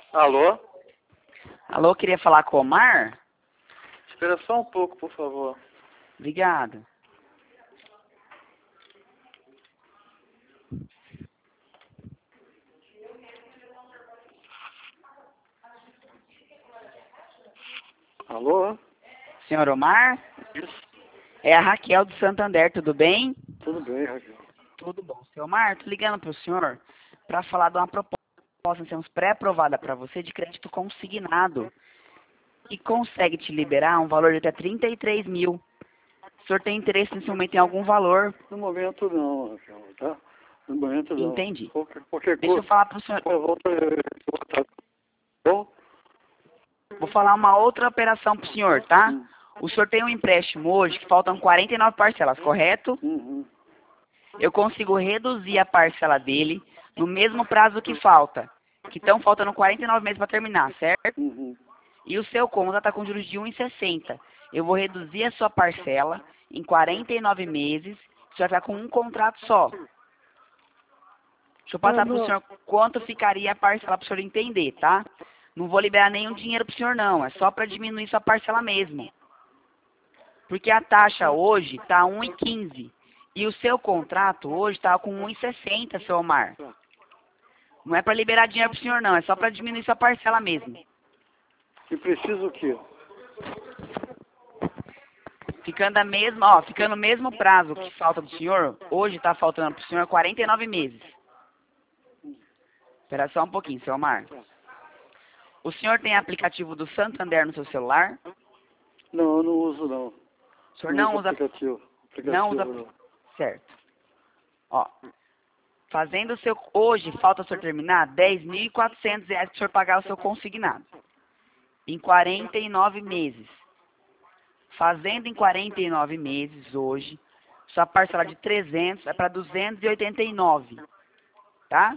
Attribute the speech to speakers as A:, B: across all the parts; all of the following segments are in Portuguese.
A: Alô?
B: Alô, queria falar com o Omar?
A: Espera só um pouco, por favor.
B: Obrigado.
A: Alô?
B: Senhor Omar?
A: Isso.
B: É a Raquel do Santander, tudo bem?
A: Tudo bem, Raquel.
B: Tudo bom. Senhor Omar, tô ligando pro senhor para falar de uma proposta que temos pré-aprovada para você de crédito consignado e consegue te liberar um valor de até 33 mil. O senhor tem interesse nesse momento em algum valor?
A: No momento não, Raquel, tá? No momento não.
B: Entendi.
A: Qualquer
B: Deixa eu
A: coisa,
B: falar pro senhor.
A: eu volto, tá bom?
B: Vou falar uma outra operação pro senhor, tá?
A: Hum.
B: O senhor tem um empréstimo hoje que faltam 49 parcelas, correto?
A: Uhum.
B: Eu consigo reduzir a parcela dele no mesmo prazo que falta, que estão faltando 49 meses para terminar, certo?
A: Uhum.
B: E o seu cômodo está com juros de 1,60. Eu vou reduzir a sua parcela em 49 meses, você vai ficar com um contrato só. Deixa eu passar para o senhor quanto ficaria a parcela para o senhor entender, tá? Não vou liberar nenhum dinheiro para o senhor não, é só para diminuir sua parcela mesmo. Porque a taxa hoje está 1,15 e o seu contrato hoje está com 1,60, seu Omar. Não é para liberar dinheiro para o senhor não, é só para diminuir sua parcela mesmo.
A: E precisa o quê?
B: Ficando o mesmo prazo que falta do senhor, hoje está faltando para o senhor 49 meses. Espera só um pouquinho, seu Omar. O senhor tem aplicativo do Santander no seu celular?
A: Não, eu não uso não.
B: O senhor não usa...
A: aplicativo.
B: Não usa...
A: Não.
B: Certo. Ó, fazendo o seu... Hoje, falta o senhor terminar R$10.400 para o senhor pagar o seu consignado. Em 49 meses. Fazendo em 49 meses hoje, sua parcela de 300 é para 289. Tá?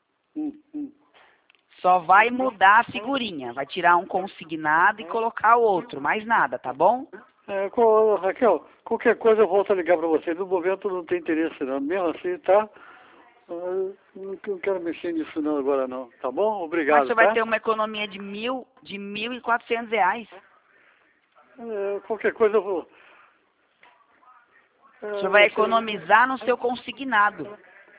B: Só vai mudar a figurinha. Vai tirar um consignado e colocar o outro. Mais nada, tá bom?
A: Raquel, qualquer coisa eu volto a ligar para você. No momento não tem interesse não. Mesmo assim, tá? Não quero mexer nisso não agora não. Tá bom? Obrigado,
B: Mas você vai ter uma economia de R$1.400.
A: Qualquer coisa eu vou...
B: O senhor vai economizar no seu consignado.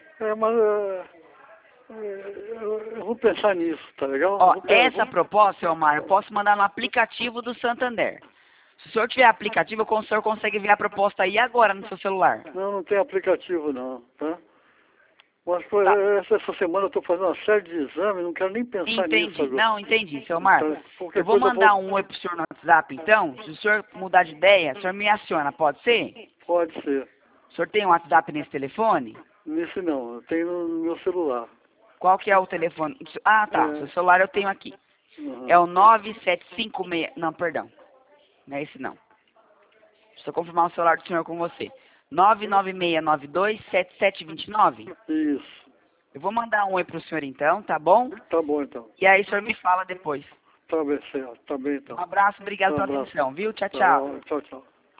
A: Eu vou pensar nisso, tá legal?
B: Ó, essa proposta, seu Omar, eu posso mandar no aplicativo do Santander. Se o senhor tiver aplicativo, o senhor consegue ver a proposta aí agora no seu celular.
A: Não tem aplicativo não, tá? Mas
B: Tá.
A: essa semana eu estou fazendo uma série de exames, não quero nem pensar nisso agora.
B: Não, entendi, seu Omar.
A: Qualquer
B: Eu vou
A: coisa
B: mandar um oi pro senhor no WhatsApp, então. Se o senhor mudar de ideia, o senhor me aciona, pode ser?
A: Pode ser.
B: O senhor tem um WhatsApp nesse telefone?
A: Nesse não, eu tenho no meu celular.
B: Qual que é o telefone? Ah, tá. Seu celular eu tenho aqui.
A: Uhum.
B: É o 9756... Não, perdão. Não é esse não. Deixa eu confirmar o celular do senhor com você. 996927729.
A: Isso.
B: Eu vou mandar um oi pro senhor então, tá bom?
A: Tá bom então.
B: E aí o senhor me fala depois.
A: Tá bem, certo. Tá bem então.
B: Um abraço, obrigado pela atenção, viu? Tchau, tchau.
A: Tchau, tchau.